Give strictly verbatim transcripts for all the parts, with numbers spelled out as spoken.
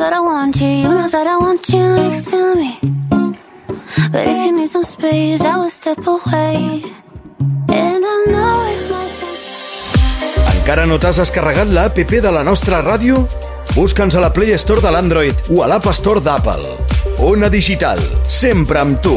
that I want you, you know that I want you next to me. But if you need some space, I will step away. And I know it might... Encara no t'has descarregat l'app de la nostra ràdio? Busca'ns a la Play Store de l'Android o a l'App Store d'Apple. Ona Digital, sempre amb tu.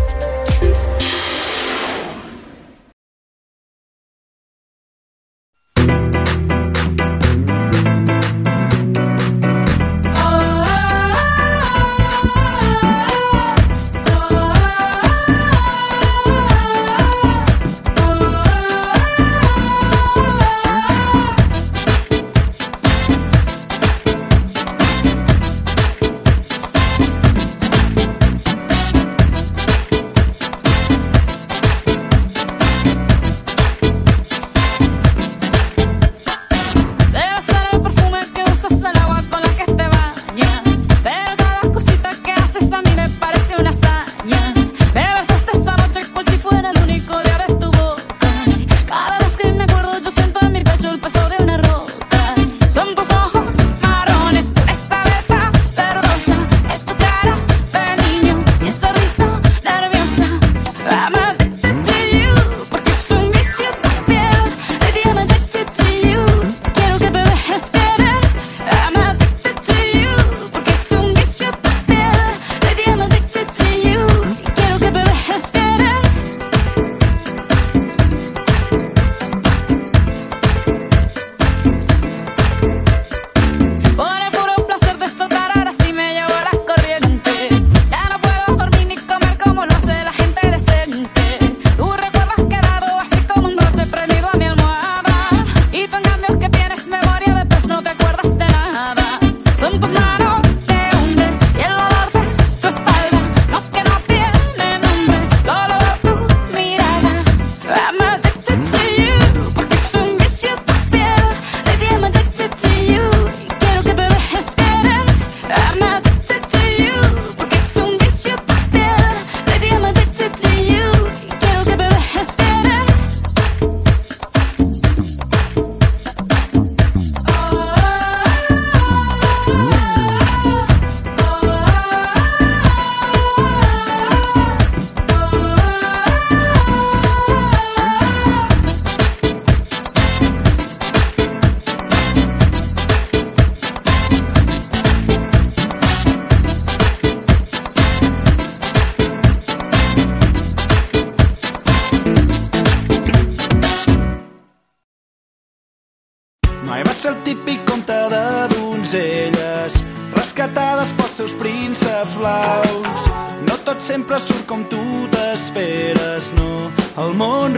Mai va ser el típic conte de donzelles rescatades pels seus prínceps blaus. No tot sempre surt com tu t'esperes, no, el món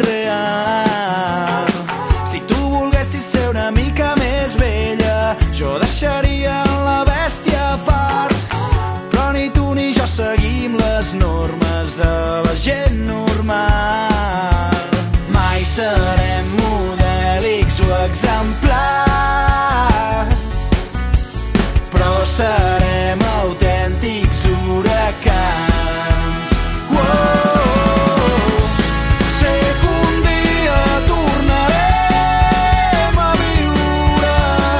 real. Si tu volguessis ser una mica més vella, jo deixaria la bèstia a part. Però ni tu ni jo seguim les normes de la gent normal. Mai serem modèlics o exemplars, però serem autèntics huracans. Wow! Sé que un dia tornarem a viure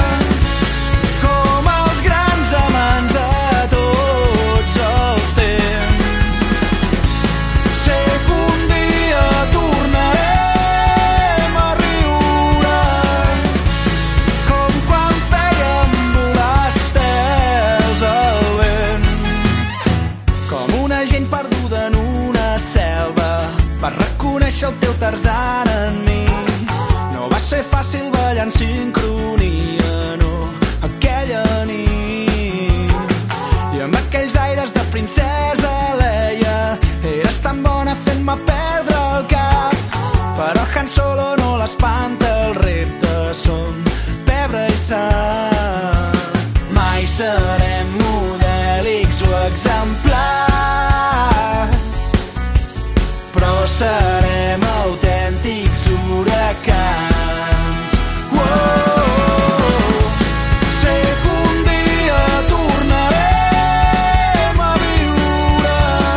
com els grans amants de tots els temps. Sé que un dia tornarem a riure com quan fèiem volar estels al vent. Com una gent perduda en una selva, vas reconèixer el teu Tarzan en mi. No va ser fàcil ballar en sincronia, no, aquella nit. I amb aquells aires de princesa Leia, eres tan bona fent-me perdre el cap. Però Han Solo no l'espanta, el repte som pebre i sang. Mai serem modèlics o exemplars, però serem autèntics huracans. Wow! Sé que un dia tornarem a viure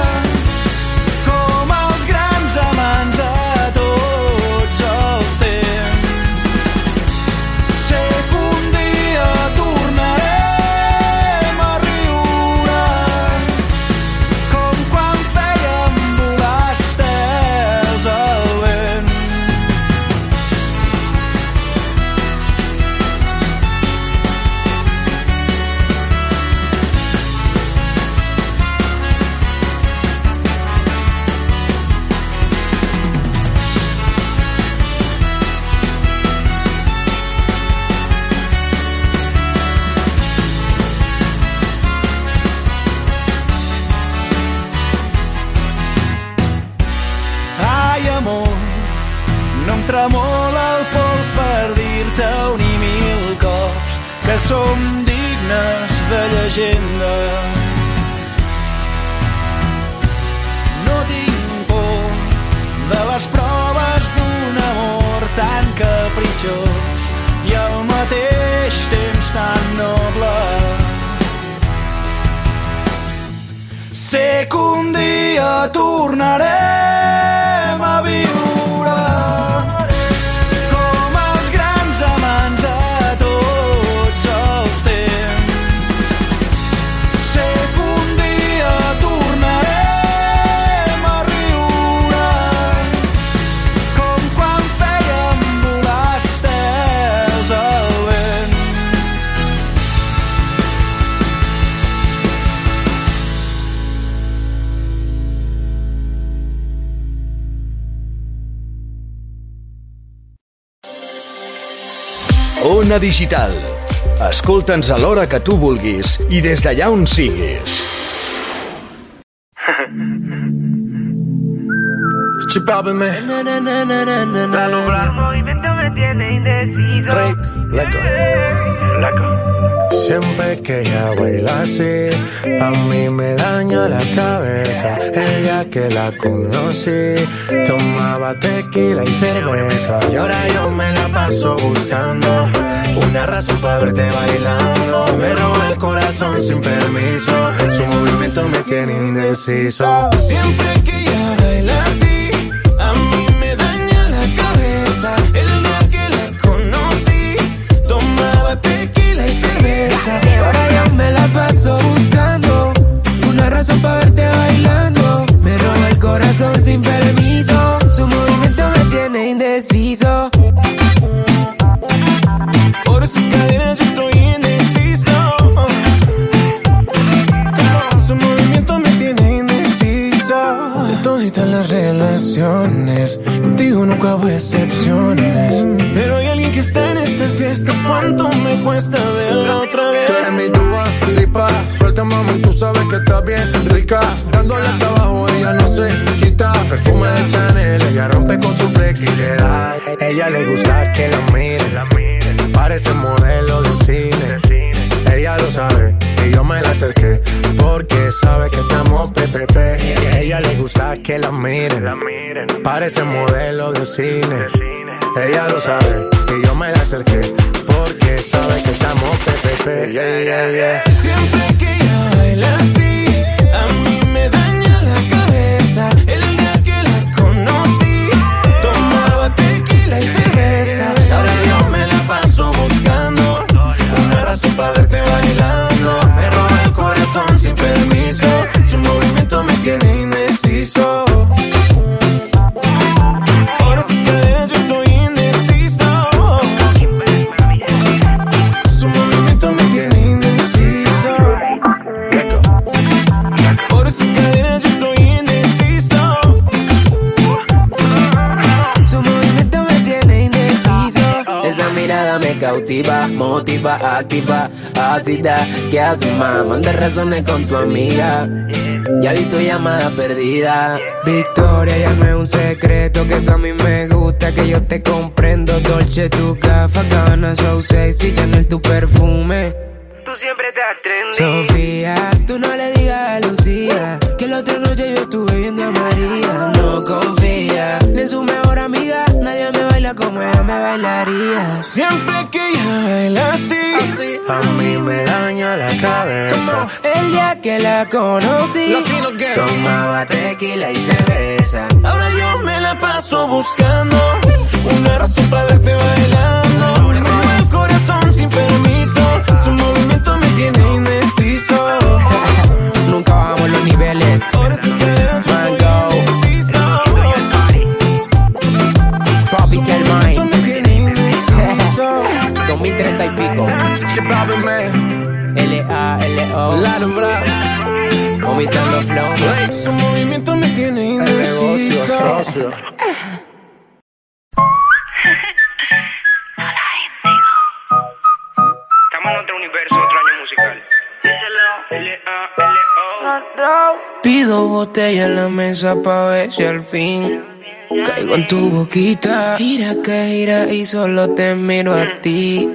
com els grans amants de tots els temps. Sé que un dia tornarem a que som dignes de llegenda. No tinc por de les proves d'un amor tan capritxós i al mateix temps tan noble. Sé que un dia tornarem a viure com els grans amants de tots els temps. Sé que un dia tornarem a riure com quan fèiem volar estels al vent. Ona Digital. Escolta'ns a l'hora que tu vulguis i des d'allà on siguis. Alumbrar movimiento me tiene indeciso. Rick, leco, leco. Siempre que ella baila así, a mí me daña la cabeza. El día que la conocí, tomaba tequila y cerveza. Y ahora yo me la paso buscando una razón para verte bailando. Me roba el corazón sin permiso, su movimiento me tiene indeciso. Siempre que ella baila así, a mí me daña la cabeza. El día que la conocí, tomaba tequila y cerveza. Y ahora yo me la paso buscando una razón para verte bailando. Me roba el corazón sin permiso, su movimiento me tiene indeciso. Por esas cadenas yo estoy indeciso. Su movimiento me tiene indeciso. De toditas las relaciones, contigo nunca hubo excepciones. Pero hay alguien que está en esta fiesta. ¿Cuánto me cuesta verla otra vez? Tú eres mi Dua Lipa, suelta mami, tú sabes que estás bien rica. Dándole hasta abajo, ella no se quita. Perfume de Chanel, ella rompe con su flexibilidad. Ella le gusta que la miren, parece modelo de cine. Ella lo sabe y yo me la acerqué porque sabe que estamos P P P. Y a ella le gusta que la miren, parece modelo de cine. Ella lo sabe y yo me la acerqué porque sabe que estamos P P P. Yeah, yeah, yeah. Siempre que ella baila así, a mí me daña la cabeza. El día que la conocí, tomaba tequila y cerveza. Ahora yo me la paso buscando una razón para verte bailando. Me roba el corazón sin permiso, su movimiento me tiene indeciso. Por esas cadenas yo estoy indeciso. Su movimiento me tiene indeciso. Por esas cadenas yo estoy indeciso. Su movimiento me tiene indeciso. Esa mirada me cautiva, motiva, activa, ácida. ¿Qué haces, mamá? Manda razones con tu amiga. Ya vi tu llamada perdida. Victoria, ya no es un secreto que tú a mí me gusta, que yo te comprendo. Dolce, tu gafa, Gabbana, so sexy, Chanel, tu perfume. Tú siempre estás trendy. Sofía, tú no le digas a Lucía que la otra noche yo estuve viendo a María. No confía ni en su mejor amiga, nadie me baila como ella me bailaría. Siempre que ella baila así, así, a mí me daña la cabeza. El día que la conocí, tomaba tequila y cerveza. Ahora yo me la paso buscando una razón para verte bailando. Me roba el corazón sin permiso, su movimiento me tiene indeciso. Nunca bajamos los niveles. Mango, Tropical Mind, dos mil treinta y pico. L A L O, vomitando flow. Su movimiento me tiene indeciso. Estamos en otro universo, otro año musical. Díselo, L A L O. Pido botella en la mesa pa' ver si al fin caigo en tu boquita. Gira que gira y solo te miro a ti.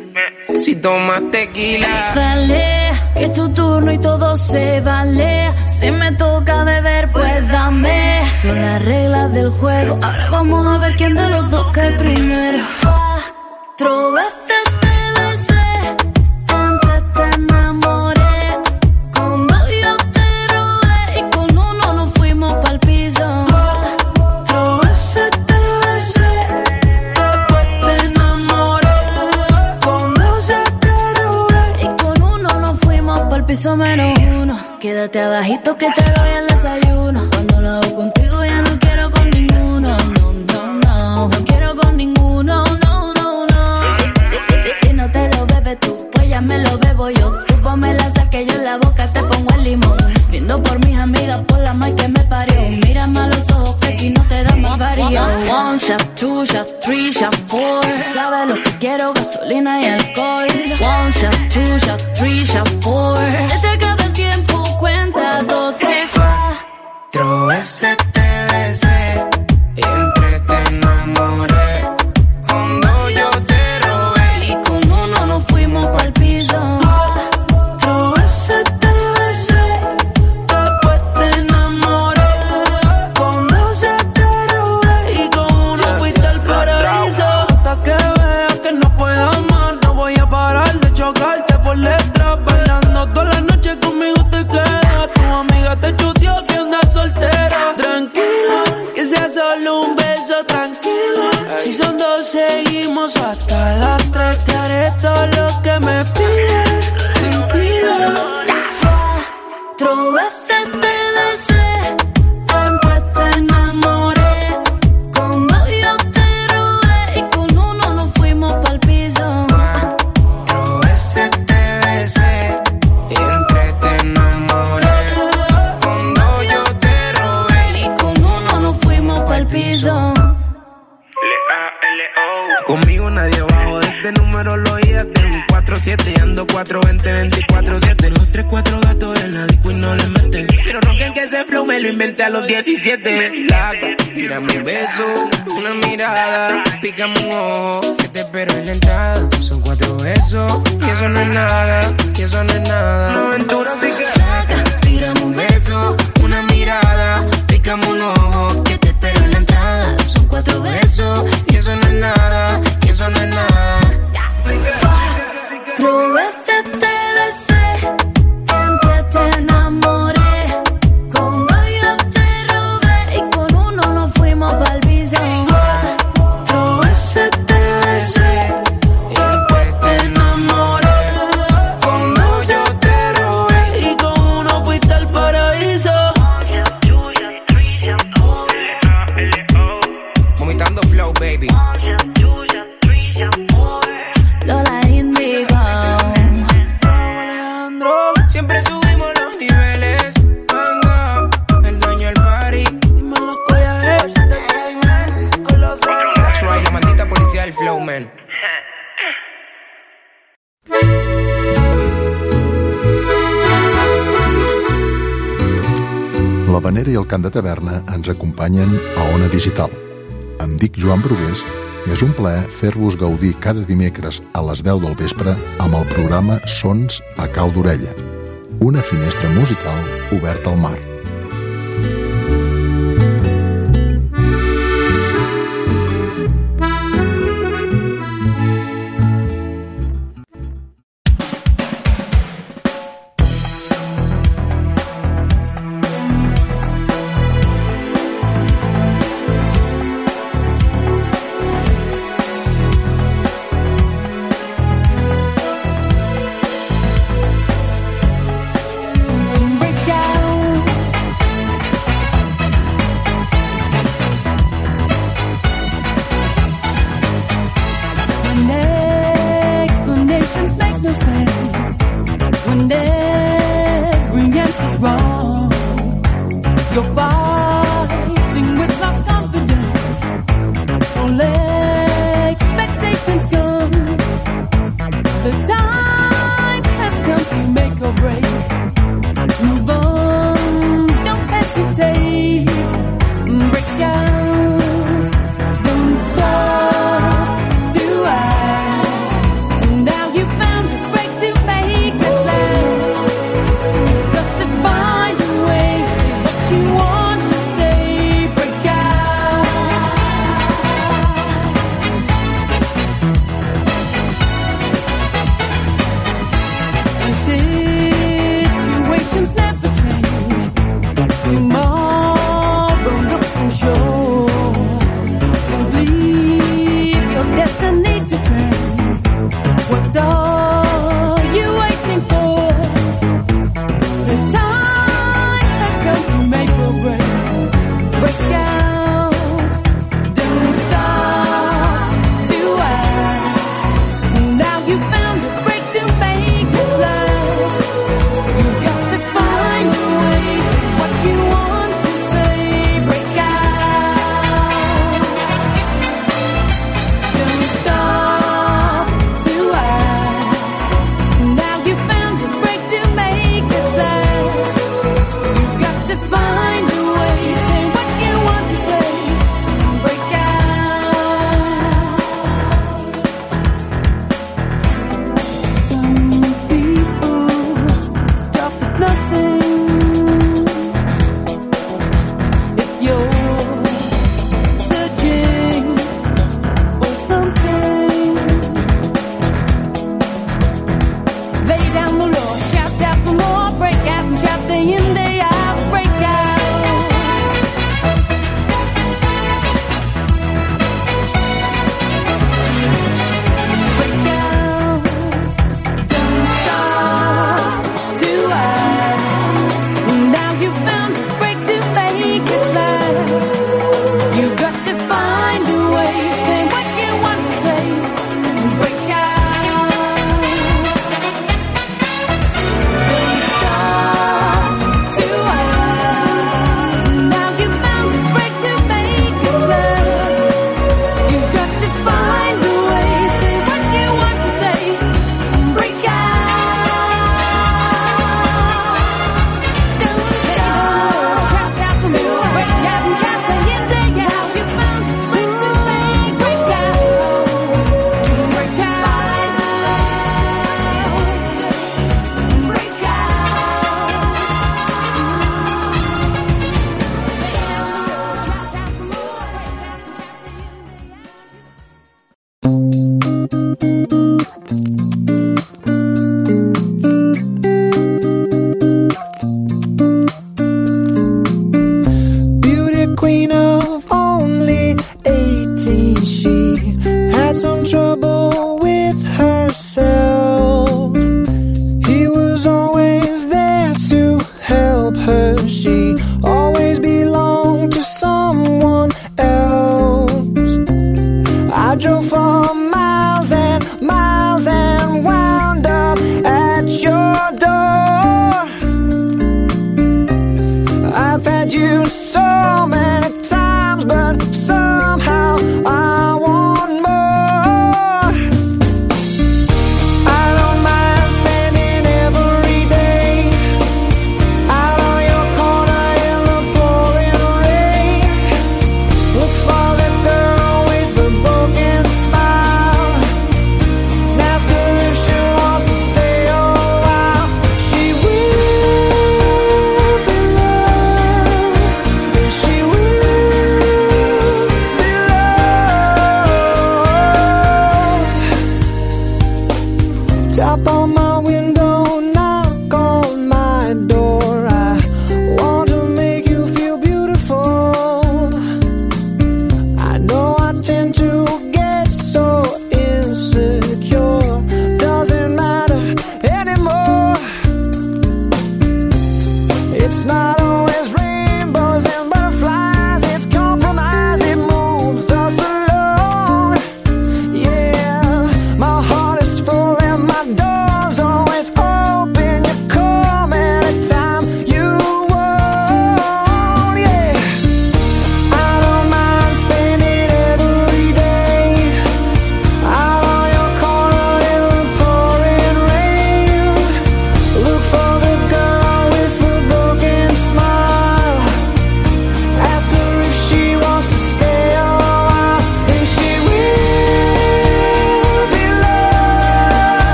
si tomas tequila. Dale, que es tu turno y todo se vale. Si me toca beber, pues dame. Son las reglas del juego. Ahora vamos a ver quién de los dos cae primero. Cuatro veces te besé, antes te enamoré. Con dos yo te robé y con uno nos fuimos pa'l piso. Cuatro veces te besé, después te enamoré. Con dos ya te robé y con uno nos fuimos pa'l piso menos uno. Quédate abajito que te doy el desayuno. Cuando lo hago contigo ya no quiero con ninguno. No, no, no, no quiero con ninguno. No, no, no. Si, si, si, si no te lo bebes tú, pues ya me lo bebo yo. Tú ponme la sal que yo en la boca te pongo el limón. Brindo por mis amigas, por la madre que me parió. Mírame a los ojos que si no te da más varío. One shot, two shot, three shot, four. Sabes lo que quiero, gasolina y alcohol. One shot, two shot, three shot, four. Se te acaba el tiempo, cuenta dos, tres, cuatro veces te besé y entre te enamoré. Con dos yo te robé y con uno nos fuimos pa'l piso. Cuatro veces te besé, después te enamoré. Con dos ya te robé y con uno fuiste al paraíso. Hasta que veas que no puedo más, no voy a parar de chocarte por detrás. Bailando toda la noche conmigo te quedas. Tu amiga te chuteó que andas soltera. Tranquila, que sea solo un beso, tranquila. Si son dos seguimos hasta las tres. Te haré todo lo que me pides, tranquila. Cuatro veces te besé, después te enamoré. Con dos yo te robé y con uno nos fuimos pa'l piso. Cuatro veces te besé y entre te enamoré. Con dos yo te robé y con uno nos fuimos pa'l piso. Conmigo nadie bajo de este número, lo oías de un cuatro siete y ando cuatro veinte veinticuatro siete. Los tres, cuatro gatos en la disco y no le meten. Pero no creen que ese flow me lo inventé a los diecisiete. Flaca, tírame un beso, una mirada, pícame un ojo, que te espero en la entrada. Son cuatro besos, y eso no es nada, y eso no es nada. Una aventura así que flaca, tírame un beso, una mirada, pícame un ojo, que te espero en la entrada. Son cuatro besos, y eso no es nada, y eso no es nada. Cuatro veces te besé, entre te enamoré. Con dos yo te robé y con uno nos fuimos pa'l piso. Cuatro veces te besé, y después te enamoré. Con dos yo te robé y con uno fuiste al paraíso. Vomitando flow, baby. Lola Indigo. Alejandro, siempre subimos los niveles. Manga, el dueño del party. Dime los collajes. That's right, la maldita policía del flow, man. La Vanera i el Cant de Taverna ens acompanyen a Ona Digital. Em dic Joan Brugués i és un plaer fer-vos gaudir cada dimecres a les deu del vespre amb el programa Sons a Cau d'Orella, una finestra musical oberta al mar. You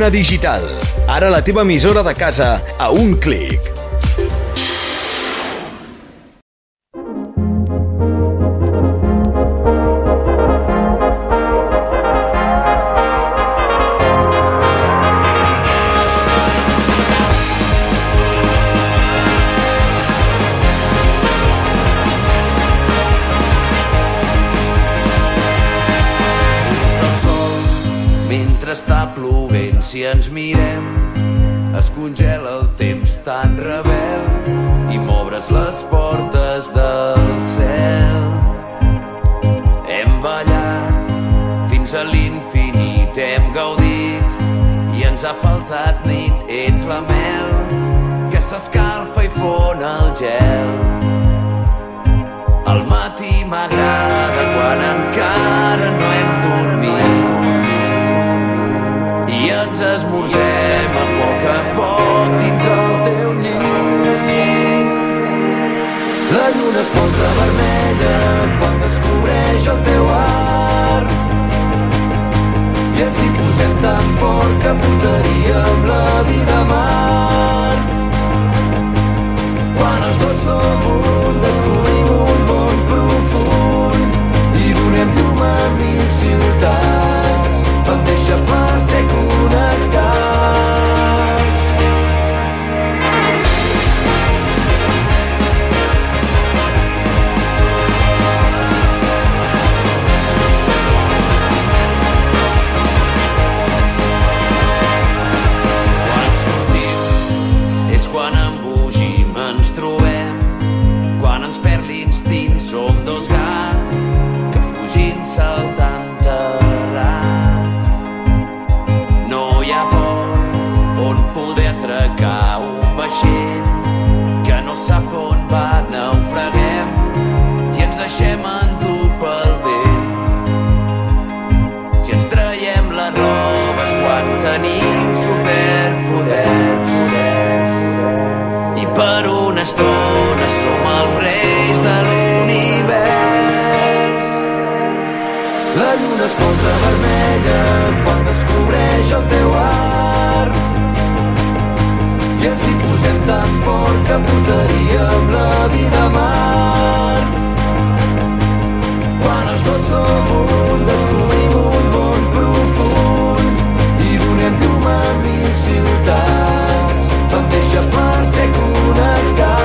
Ona Digital. Ara la teva emissora de casa a un clic. Si ens mirem, es congela el temps tan rebel i m'obres les portes del cel. Hem ballat fins a l'infinit, hem gaudit i ens ha faltat nit. Ets la mel que s'escalfa i fon el gel. Al matí m'agrada quan encara no hem dormit i ens esmorzem a poc a poc dins el teu llit. La lluna es posa vermella quan descobreix el teu art i ens hi posem tan fort que portaríem la vida a mar. Quan els dos som un, descobrim un món profund i donem llum a mil ciutats. Em deixa per ser connectats. Quan sortim és quan embogim, ens trobem. Quan ens perd l'instint som dos gats que fugint saltant un vaixell que no sap on va, naufraguem i ens deixem endur pel vent. Si ens traiem la roba és quan tenim superpoder i per una estona som els reis de l'univers. La lluna es posa vermella quan descobreix el teu art i ens hi posem tan fort que portaríem la vida a mar. Quan els dos som un, descobrim un món profund i donem llum a mil ciutats. Em deixa per ser connectats.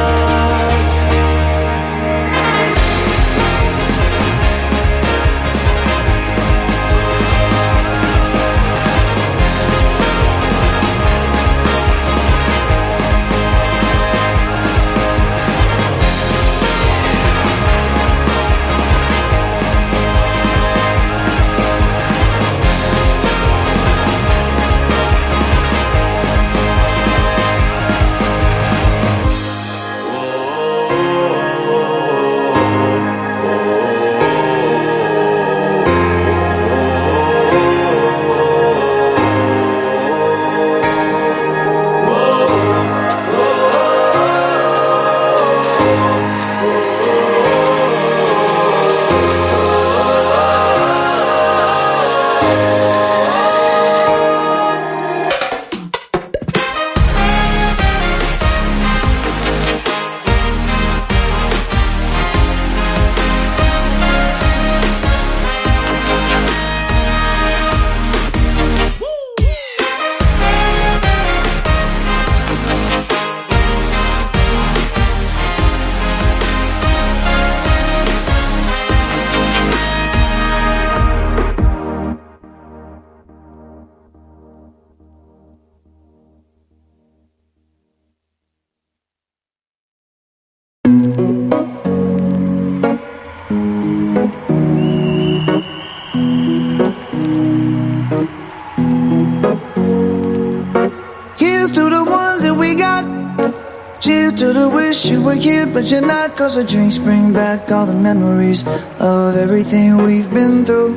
to the wish you were here, but you're not. Cause the drinks bring back all the memories of everything we've been through.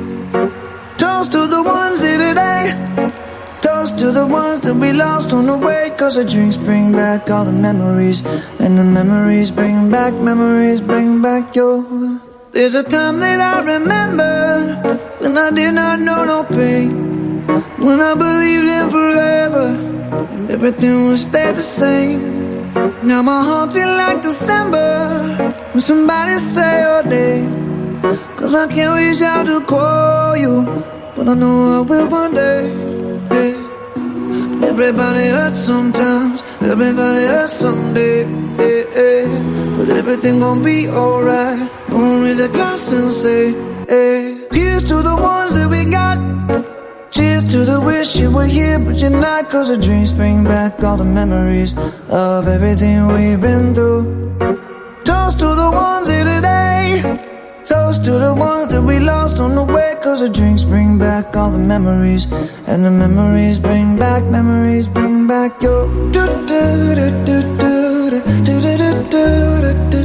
Toast to the ones here today, toast to the ones that we lost on the way. Cause the drinks bring back all the memories, and the memories bring back, memories bring back your. There's a time that I remember when I did not know no pain. when I believed in forever and everything would stay the same. Now my heart feel like December when somebody say your name. Cause I can't reach out to call you, but I know I will one day. Yeah. Everybody hurts sometimes, everybody hurts someday. Yeah, yeah. But everything gon' be alright. Gonna raise a glass and say, hey. Here's to the ones that we got. Cheers to the wish you were here but you're not. Cause the dreams bring back all the memories of everything we've been through. Toast to the ones here today. Toast to the ones that we lost on the way. Cause the drinks bring back all the memories. And the memories bring back, memories bring back your do do do do do do do do do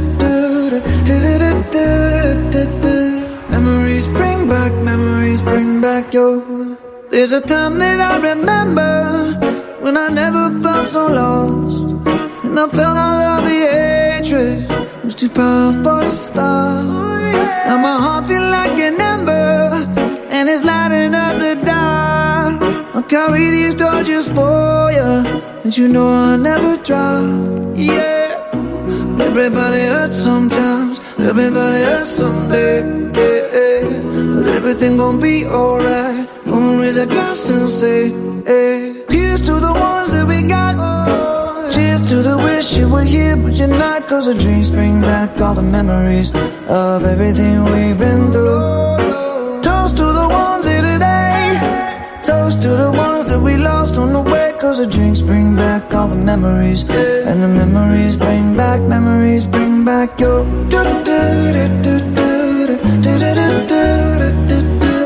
do do. Memories bring back, memories bring back your. There's a time that I remember when I never felt so lost, and I felt all of the hatred was too powerful to stop. Now my heart feel like an ember, and it's lighting up the dark. I'll carry these torches for you, and you know I'll never drop. Yeah. Everybody hurts sometimes, everybody hurts someday. Yeah, yeah. But everything gon' be alright. Gonna raise a glass and say, hey. Here's to the ones that we got. Oh, cheers to the wish you were here but you're not. Cause the dreams bring back all the memories of everything we've been through. Toast to the ones here today. Toast to the ones that we lost on the way. Cause the drinks bring back all the memories. And the memories bring back, memories bring back your do do do do do do do do.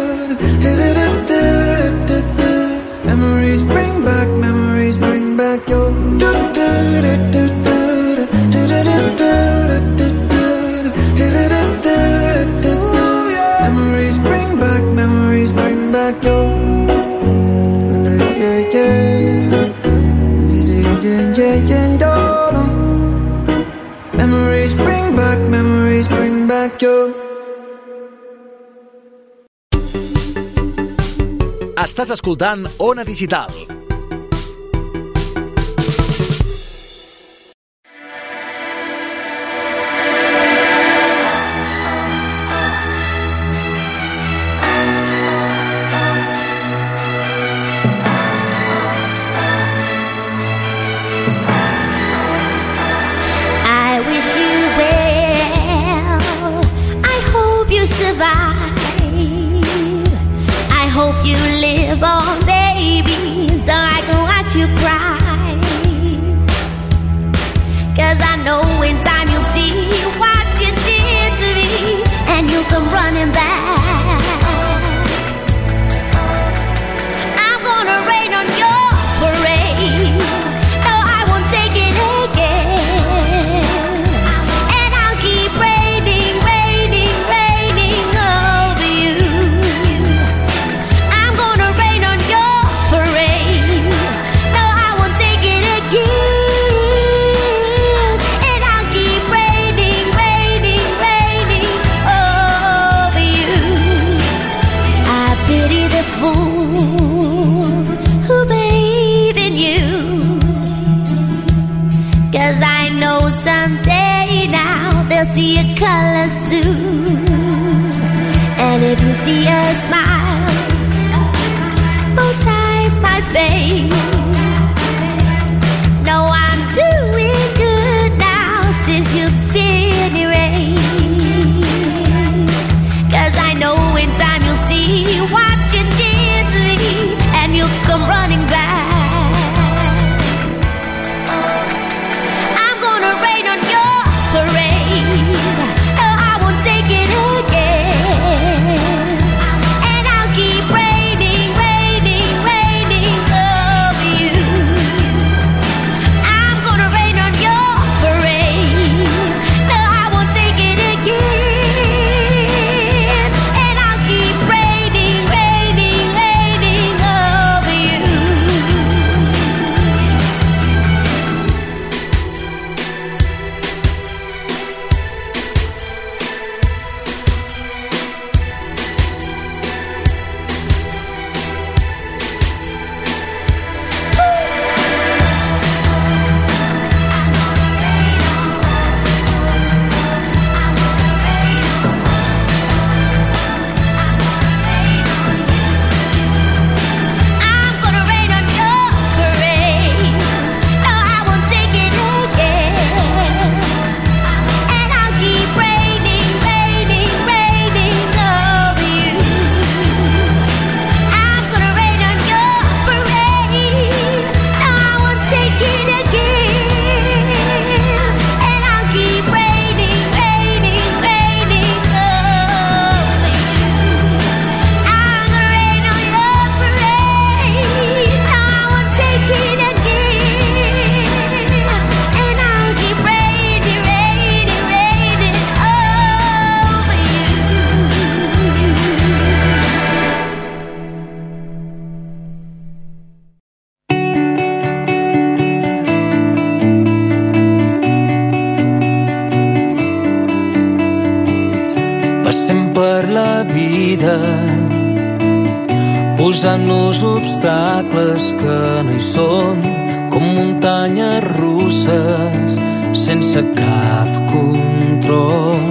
Memories bring back, memories bring back your do do do do do do do. Memories bring back, memories bring back your. Memories bring back, memories bring back your. Estàs escoltant Ona Digital. I wish you well. I hope you survive. I hope you live on, baby, so I can watch you cry. Cause I know in time you'll see what you did to me, and you'll come running back. I'm gonna rain on your parade. No, I won't take it again. And I'll keep raining, raining, raining over you. I'm gonna rain on your parade. No, I won't take it again. And I'll keep raining, raining, raining over you. I pity the fools who believe in you. Cause I know someday now they'll see your colors too. And if you see a smile, both sides my face. No, I'm doing good now since you've been erased. Cause I know in time you'll see what you did to me, and you'll come running back. I'm gonna rain on your parade. No, I won't take it again. And I'll keep raining, raining, raining over vida, posant-nos obstacles que no hi són, com muntanyes russes sense cap control.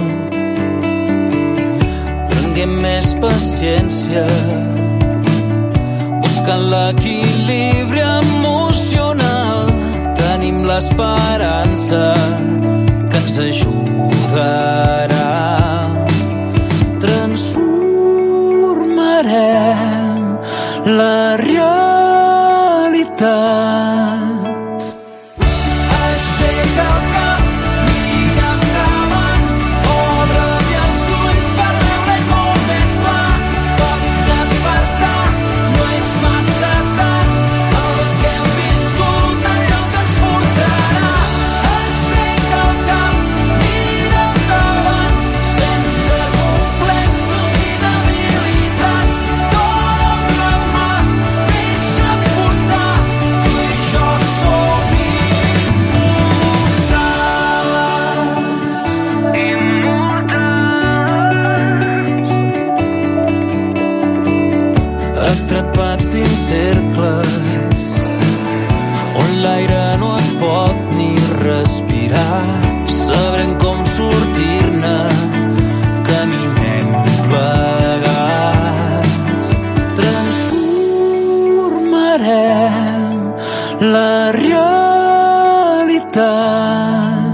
Prenguem més paciència, buscant l'equilibri emocional. Tenim l'esperança que ens ajudarà. Transformarem la realitat. Aixeca el cap, mira endavant, obre-li els ulls per veure-hi molt més clar. Pots despertar, no és massa tard, el que hem viscut allò que ens portarà. Aixeca el cap, mira endavant, sense complexos ni debilitats. Dóna la mà, deixa't portar, tu i jo som atrapats dins cercles on l'aire no es pot ni respirar. Sabrem com sortir-ne, caminem plegats. Transformarem la realitat.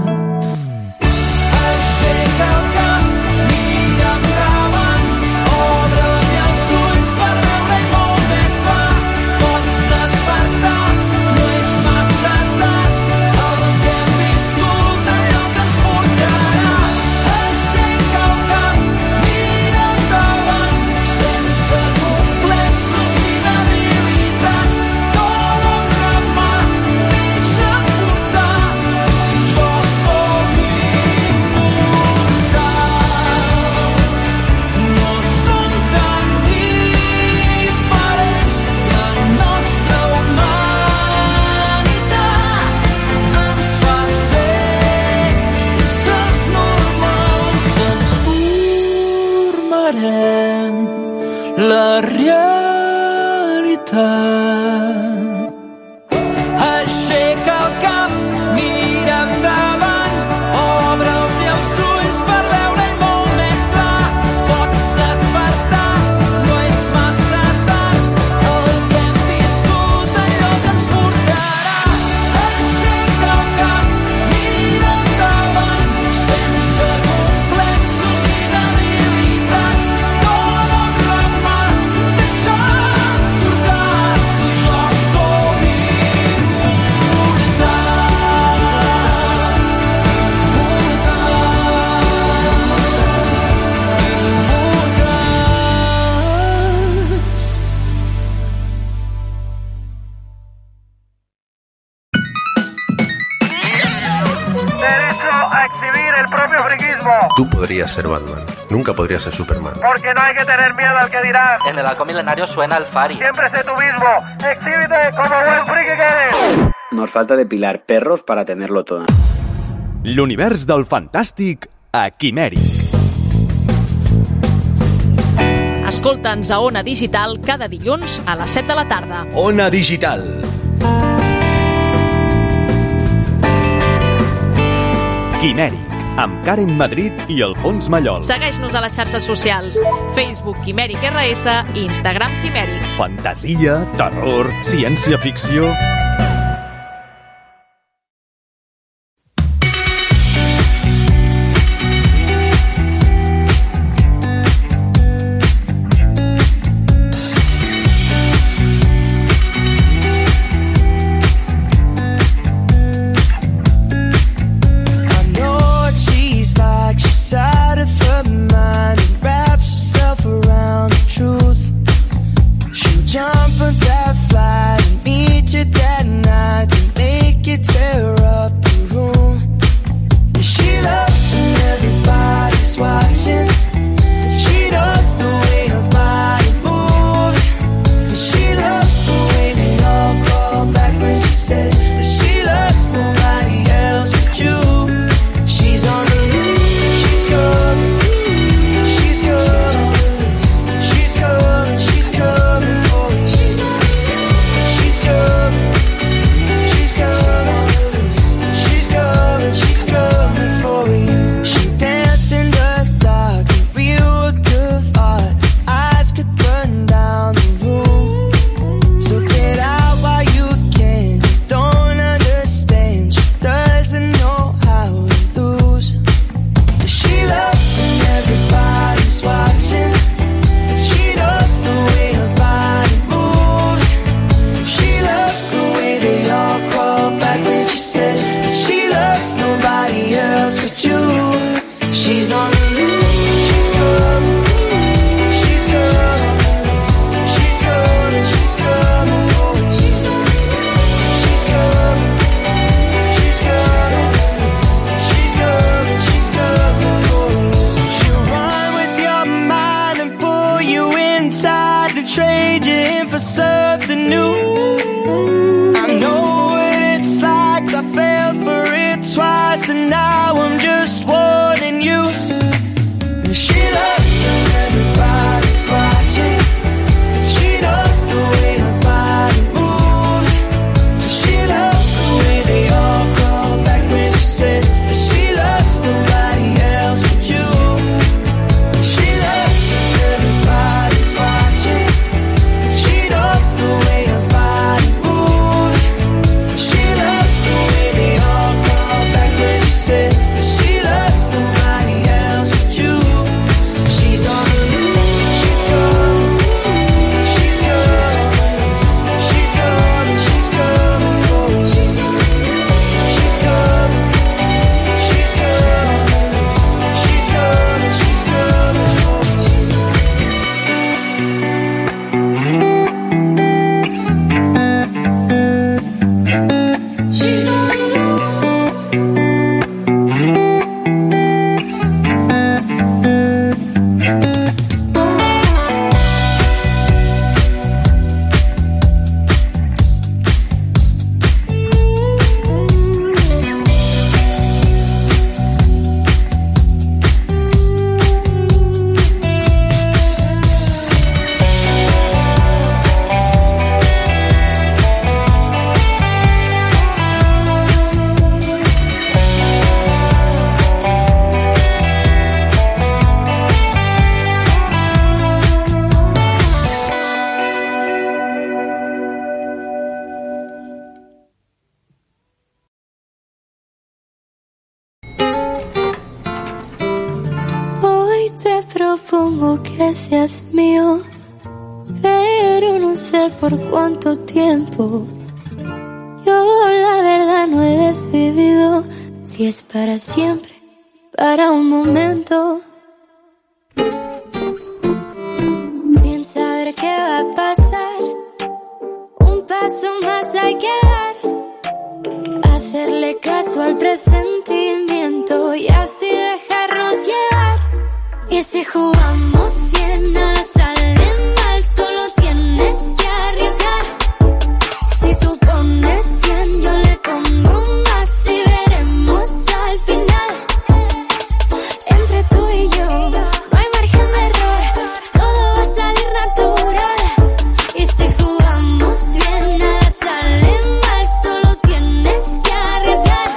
Aixeca el cap, mira endavant, obre-li els ulls per veure-hi molt més clar. Pots despertar, no és massa tard, el que hem viscut allò que ens portarà. Aixeca el cap, mira endavant, sense complexos ni debilitats. Dóna la mà, deixa't portar, tu i jo som immortals. No som tan diferents, la nostra humanitat ens fa ser éssers normals. Transformarem la realitat. Aixeca el cap, mira endavant, obre-li els ulls per veure-hi molt més clar. Pots despertar, no és massa tard, el que hem viscut allò que ens portarà. Aixeca el cap, mira endavant, sense complexos ni debilitats. Dóna la mà, deixa't portar, tu i jo som Derecho a exhibir el propio friquismo. Tú podrías ser Batman, nunca podrías ser Superman. Porque no hay que tener miedo al que dirán. En el halcón milenario suena el Fari. Siempre sé tú mismo. Exhíbete como buen friki que eres. Nos falta depilar perros para tenerlo todo. L'univers del fantàstic a Quimèric. Escolta'ns a Ona Digital cada dilluns a les set de la tarda. Ona Digital. Quimèric, amb Karen Madrid i Alfons Mallol. Segueix-nos a les xarxes socials. Facebook Quimèric R S i Instagram Quimèric. Fantasia, terror, ciència-ficció... Jump on that flight and meet you there. propongo que seas mío, pero no sé por cuánto tiempo. Yo la verdad no he decidido si es para siempre, para un momento. Sin saber qué va a pasar, un paso más hay que dar. Hacerle caso al presentimiento y así dejarnos llevar. Y si jugamos bien, nada sale mal, solo tienes que arriesgar. Si tú pones cien, yo le pongo más y veremos al final. Entre tú y yo no hay margen de error, todo va a salir natural. Y si jugamos bien, nada sale mal, solo tienes que arriesgar.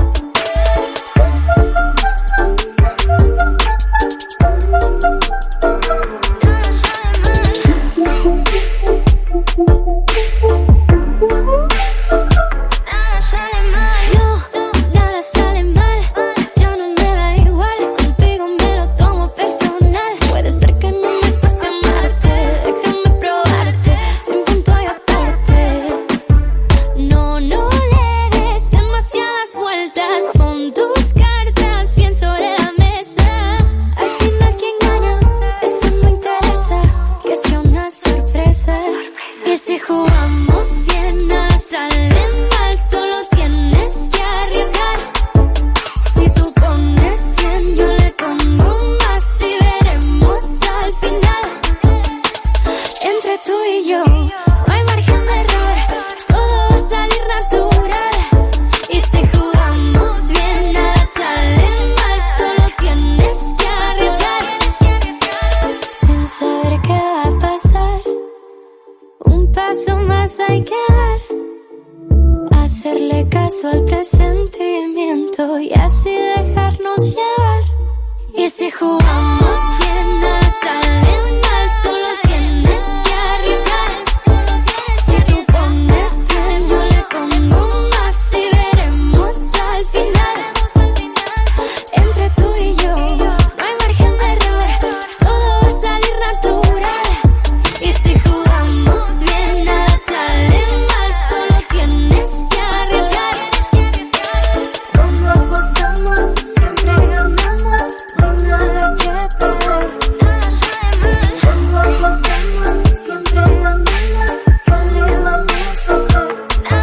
Y si jugamos bien, nada sale mal, solo tienes que arriesgar. Si tú pones cien, yo le pongo más y veremos al final. Entre tú y yo no hay margen de error, todo va a salir natural. Y si jugamos bien, nada sale mal, solo tienes que arriesgar. Sin saber qué va a pasar, un paso más hay que dar. Hacerle caso al presentimiento y así dejarnos llevar. Y si jugamos bien, nada sale mal, solo tienes que arriesgar. Si tú pones cien, yo le pongo más y veremos al final. Entre tú y yo no hay margen de error, todo va a salir natural. Y si jugamos bien, nada sale mal, solo tienes que arriesgar. Cuando apostamos, siempre ganamos, no hay nada que perder. Cuando apostamos, siempre ganamos, ¿qué le vamos a hacer?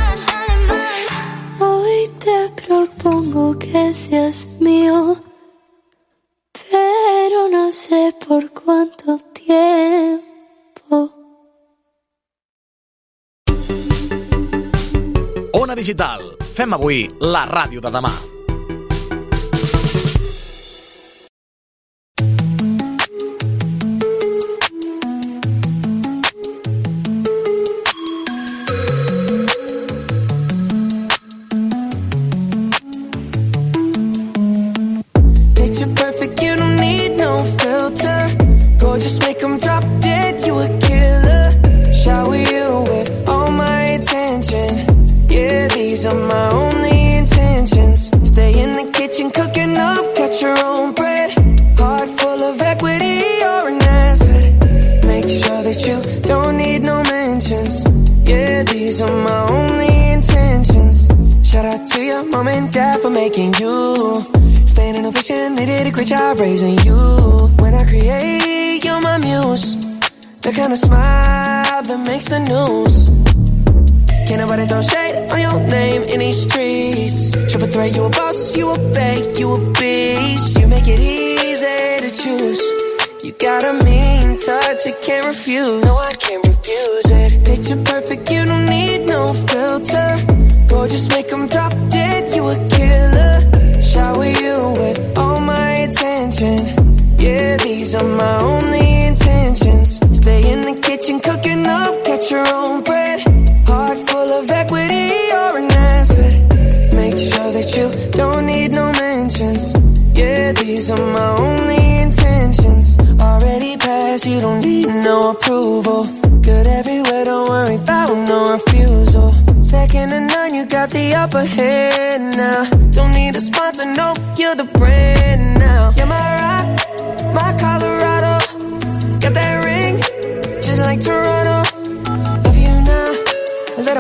Hoy te propongo que seas mío, pero no sé por cuánto tiempo. Ona Digital. Fem avui la ràdio de demà. Picture perfect, you don't need no filter. Gorgeous, make them drop dead, you a killer. Shower you with all my attention. Yeah, these are my only intentions. Stay in the kitchen cooking up, got your own bread. Heart full of equity, you're an asset. Make sure that you don't need no mentions. Yeah, these are my only intentions. Shout out to your mom and dad for making you. Staying in ovation, they did a great job raising you. When I create, you're my muse. The kind of smile that makes the news. Can't nobody throw shade on your name in these streets. Triple threat, you a boss, you a bank, you a beast. You make it easy to choose. You got a mean touch, I can't refuse. No, I can't refuse it. Picture perfect, you don't need no filter. Gorgeous, make them drop dead, you a killer. Shower you with all my attention. Yeah, these are my only intentions. Stay in the kitchen cooking up, get your own bread. Heart full of equity, you're an asset. Make sure that you don't need no mentions. Yeah, these are my only intentions. Already passed, you don't need no approval. Good everywhere, don't worry about no refusal. Second to none, you got the upper hand now. Don't need a sponsor, no, you're the brand now. You're my rock, my Colorado.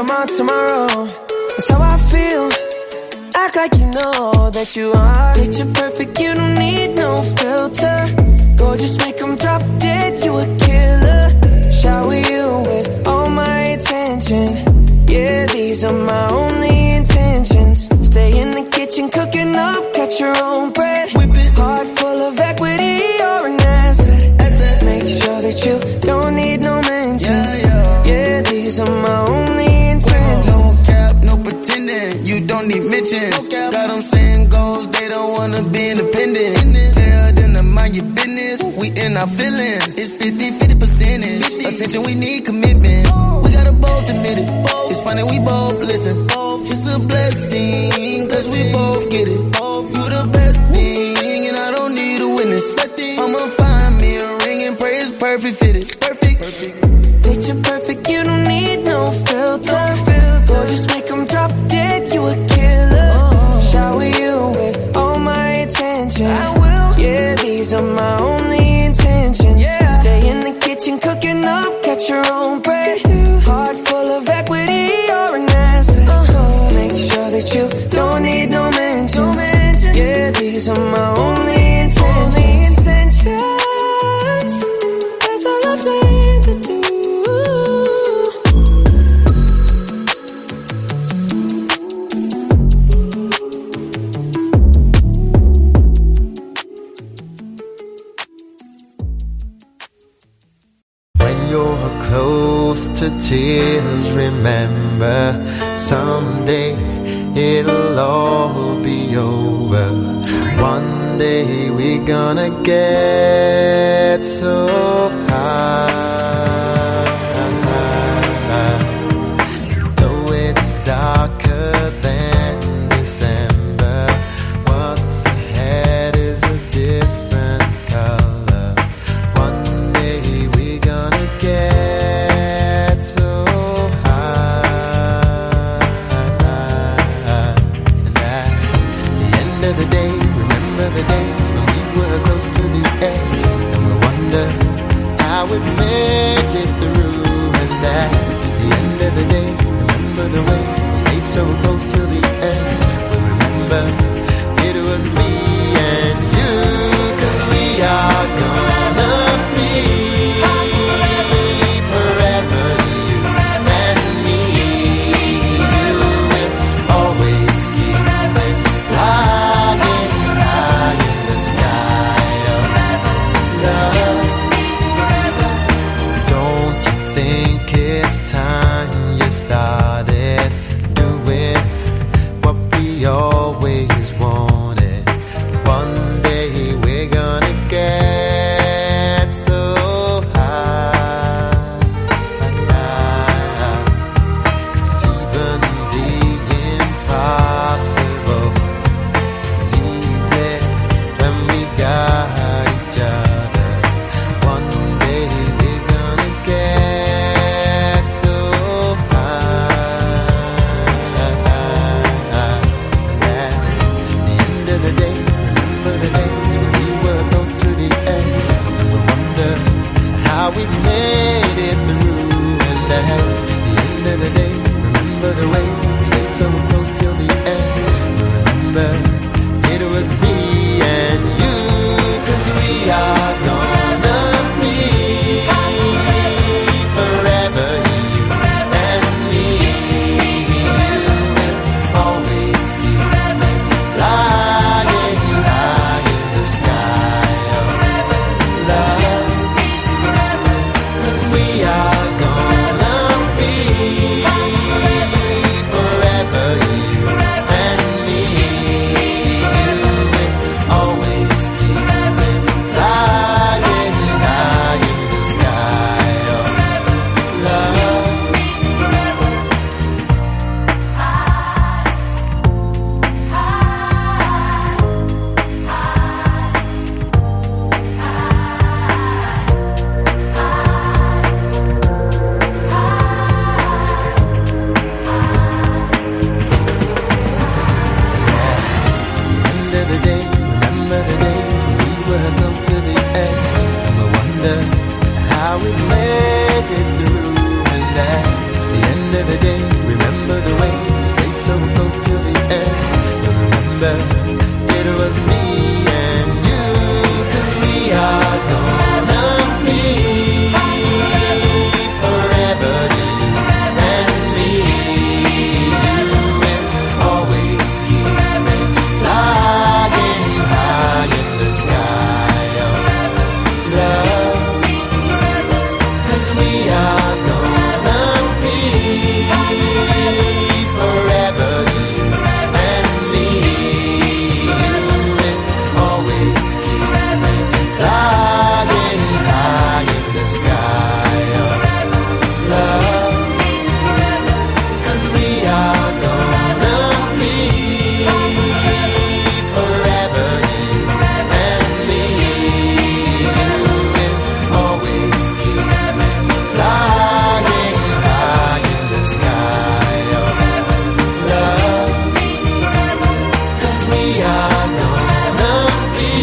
I'm on tomorrow. That's how I feel. Act like you know that you are picture perfect, you don't need no filter. Gorgeous, make them drop dead, you a killer. Shower you with all my attention. Yeah, these are my only intentions. Stay in the kitchen cooking up, cut your own bread. Heart full of equity, you're an asset. Make sure that you don't need no mentions. Yeah, these are my only intentions. No cap, no pretending, you don't need mentions. Got them saying goals, they don't wanna be independent. Tell them to mind your business, we in our feelings. It's fifty fifty percentage. Attention, we need commitment. We gotta both admit it. It's funny, we both listen. It's a blessing, cause we both get it. You the best thing, and I don't need a witness. I'ma find me a ring and pray it's perfect fitted. Perfect. Picture perfect, you don't need no filter. Gorgeous, make them drop dead, you a killer. Shower you with all my attention. Yeah, these are my only intentions. Stay in the kitchen cooking up, catch your own bread. Heart full of equity, you're an asset. Make sure that you don't need no mentions. Yeah, these are my only intentions. That's all I plan to do. When you're close to tears, remember someday it'll all be over. One day we're gonna get so high. Though it's darker than December, what's ahead is a different color. One day we're gonna get so high. And at the end of the day, remember the days when we were close to the edge, and we wonder how we made it through. And at the end of the day, remember the way we stayed so close till the end. We remember it was me and you, 'cause we are gonna be forever, you and me. You will always keep flying high in the sky of love. Don't you think it's time you started doing what we always wanted? One day we're gonna get so high. 'Cause even the impossible is easy when we got each other. One day we're gonna get so high. And remember it was me and you, 'cause we are gonna be forever, you and me. And always keep flying high in the sky of love, 'cause we are gonna be forever, you and me. And always keep flying high in the sky of love, 'cause we are gonna be forever, you and me. And always keep flying high in the sky of love, 'cause we are gonna be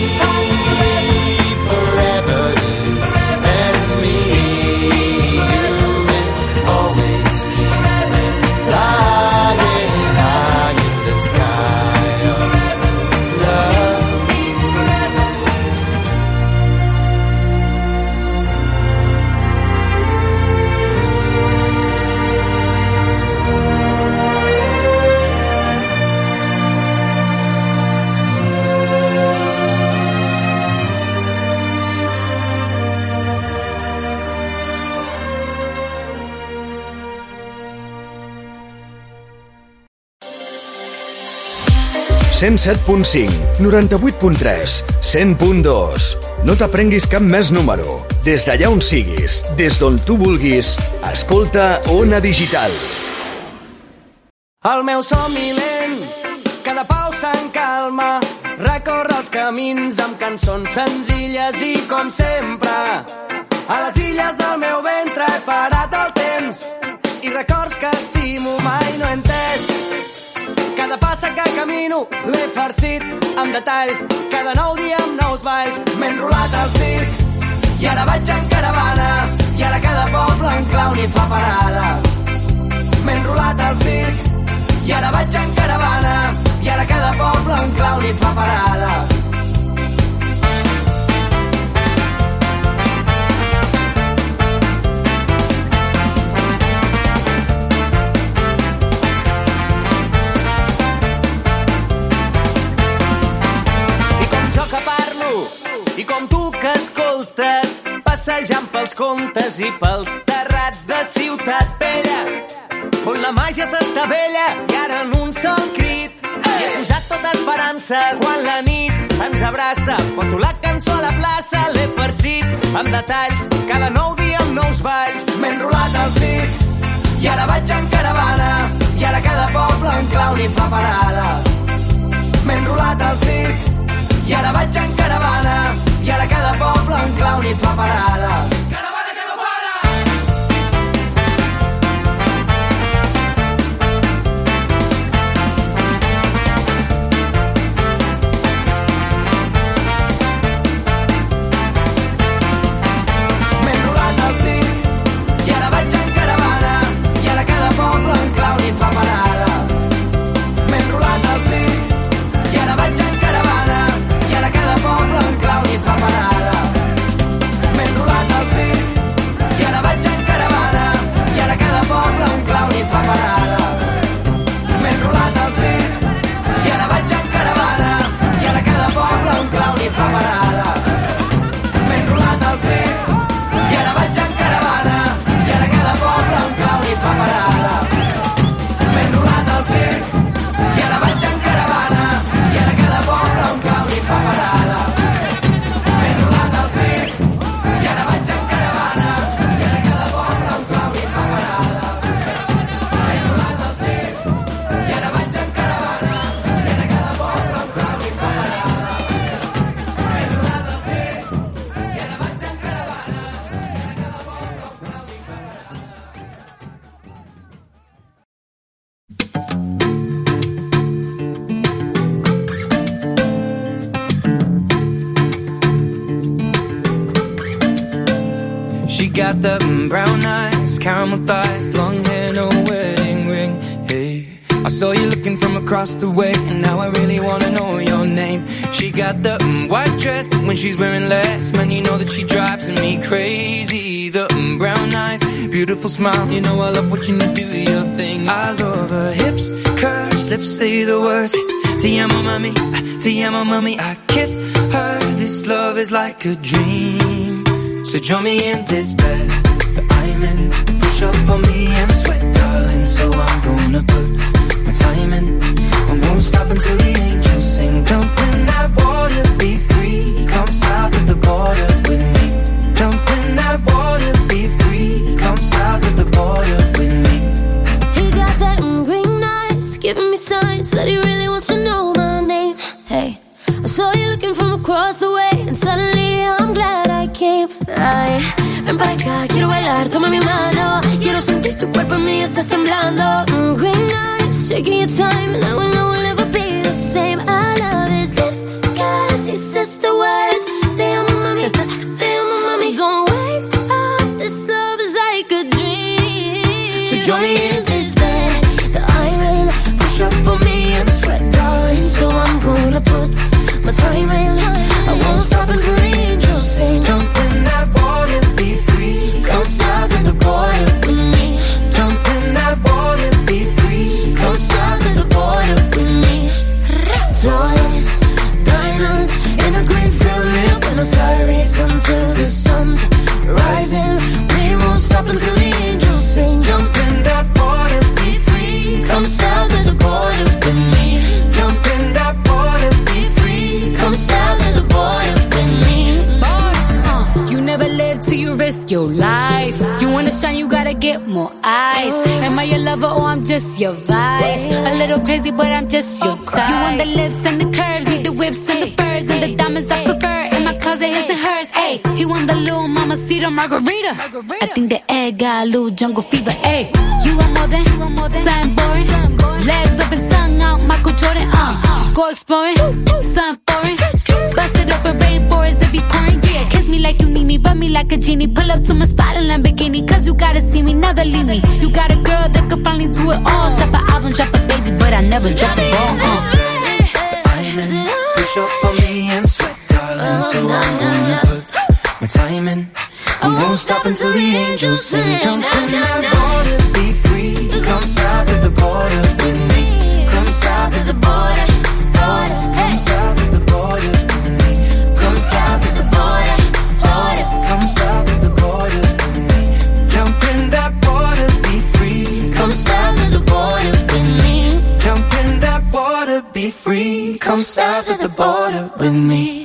forever, you and me. And always keep flying high in the sky of love. cent set punt cinc, noranta-vuit punt tres, cent punt dos. No t'aprenguis cap més número. Des d'allà on siguis, des d'on tu vulguis, escolta Ona Digital. El meu somni lent, cada pausa en calma, recorre els camins amb cançons senzilles i, com sempre, a les illes del meu ventre he parat el temps i records que estimo mai no he entès. Cada passa que camino l'he farcit amb detalls, cada nou dia amb nous balls m'he enrolat al circ i ara vaig en caravana i ara cada poble en clau n'hi fa parada. M'he enrolat al circ i ara vaig en caravana i ara cada poble en clau n'hi fa parada. I com tu que escoltes, passejant pels contes i pels terrats de Ciutat Vella, on la màgia s'estavella i ara en un sol crit hi he posat tota esperança quan la nit ens abraça. Porto la cançó a la plaça, l'he farcit amb detalls, cada nou dia amb nous balls. M'he enrolat al circ i ara vaig en caravana i ara cada poble en clau n'hi fa parada. M'he enrolat al circ i ara vaig en caravana i ara cada poble en clau n'hi fa parada. Caravana que no para! M'he enrolat al circ i ara vaig en caravana i ara cada poble en clau n'hi fa parada. M'he enrolat al circ i ara vaig en caravana i ara cada poble en clau n'hi fa parada. M'he enrolat al circ i ara vaig en caravana i ara cada poble en clau n'hi fa parada. M'he enrolat al circ i ara vaig en caravana i ara cada poble en clau n'hi fa parada. M'he enrolat al circ i ara vaig en caravana i ara cada poble en clau n'hi fa parada. M'he enrolat al circ i ara vaig en caravana i ara cada poble en clau n'hi fa parada. M'he enrolat al circ i ara vaig en caravana i ara cada poble en clau n'hi fa parada. M'he enrolat al circ i ara vaig en caravana i ara cada poble en clau n'hi fa parada. M'he enrolat al circ i ara vaig en caravana i ara cada poble en clau n'hi fa parada. She got the brown eyes, caramel thighs, long hair, no wedding ring. Hey, I saw you looking from across the way, and now I really wanna know your name. She got the mm, white dress, but when she's wearing less, man, you know that she drives me crazy. The mm, brown eyes, beautiful smile, you know I love watching you do your thing. I love her hips, curves, lips say the words. Te amo, mami, te amo, mami. I kiss her, this love is like a dream. So join me in this bed that I'm in. Push up on me and sweat, darling. So I'm gonna put my time in. I won't stop until the angels sing. Jump in that water, be free. Come south of the border with me. Jump in that water, be free. Come south of the border with me. He got that mm, green eyes, giving me signs that he really wants to know my name. Hey, I saw you looking from across the way, and suddenly I'm glad I came. Ay, ven para acá, quiero bailar, toma mi mano. Quiero sentir tu cuerpo en mí, estás temblando. Mm, green eyes, taking your time, and I will know we'll never be the same. I love his lips, cause he says the words. Te amo, mami, te amo, mami. Don't wake up, this love is like a dream. So join me in this bed that I'm in. Push up on me and sweat, darling. So I'm gonna put my time in. I won't stop until the angels sing. Jump in that water, be free. Come south of the border with me. Jump in that water, be free. Come south of the border with me. Flawless diamonds in a green field near Buenos Aires until the sun's rising. We won't stop until the angels sing. Jump in that water, be free. Come south of the border with me. Jump in that water, be free. Come south of the border with me. Uh, you never live till you risk your life. You wanna shine, you gotta get more eyes. Am I your lover or I'm just your vice? A little crazy, but I'm just your type. You want the lips and the curves, need the whips and the furs and the diamonds I prefer. In my closet, his and hers. Ayy, he want the little mamacita margarita. I think the egg got a little jungle fever. Ayy, you want more than, something boring. Legs up and tongue out, Michael Jordan. Uh, go exploring, something foreign. Bust it open, rainforest if you pouring. Yeah, kiss me like you need me, rub me like a genie. Pull up to my spot in Lamborghini, cause you gotta see me, never leave me. You got a girl that could finally do it all. Drop an album, drop a baby, but I never drop a ball. Uh. I'm in, push up on me and sweat, darling. So I'm gonna put my time in. I won't stop until the angels sing. Jump in that water, be free. Come south of the border with me. Come south of the border, border. Come south of the border with me. Come south of the border, border. Come south of the border with me. Jump in that water, be free. Come south of the border with me. Jump in that water, be free. Come south of the border with me.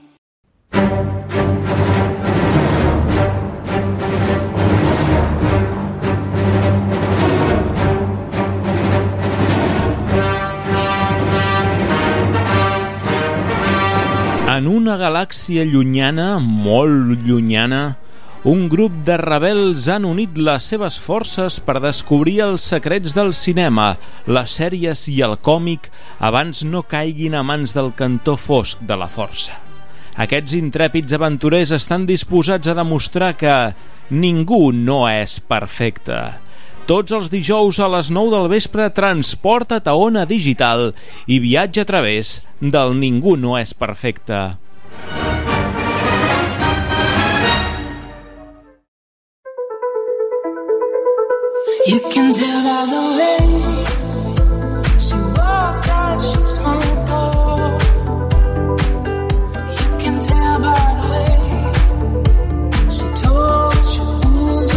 En una galàxia llunyana, molt llunyana, un grup de rebels han unit les seves forces per descobrir els secrets del cinema, les sèries i el còmic abans no caiguin a mans del cantó fosc de la força. Aquests intrèpids aventurers estan disposats a demostrar que ningú no és perfecte. Tots els dijous a les nou del vespre transporta't a Ona Digital i viatja a través del Ningú no és perfecte. You can tell by the way she walks, how she smokes.